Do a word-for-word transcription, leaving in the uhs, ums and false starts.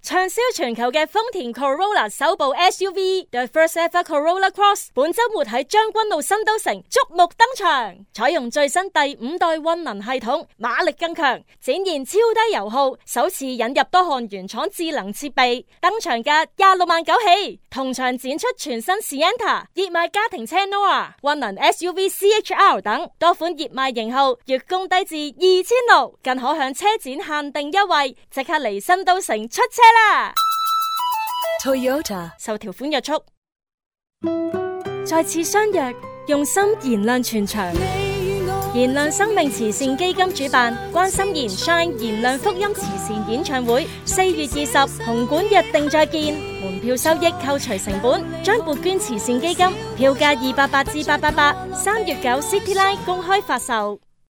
暢銷全球嘅豐田 Corolla 首部 S U V，The First Ever Corolla Cross， 本周末喺將軍澳新都城矚目登場，採用最新第五代混能系統，馬力更強，展現超低油耗，首次引入多項原廠智能設備。登場價廿六萬九起，同場展出全新 Sienna、熱賣家庭車 Nora、混能 S U V C H R 等多款熱賣型號，月供低至二千六，更可享車展限定優惠，即刻嚟新都城出車啦 Toyota 受條款約束。再次相約，用心燃亮全場。燃亮生命慈善基金主辦關心妍 Shine 燃亮福音慈善演唱會，四月二十紅館約定再見。門票收益扣除成本，將撥捐慈善基金，票價二百八至八百八。三月九 City Line 公開發售。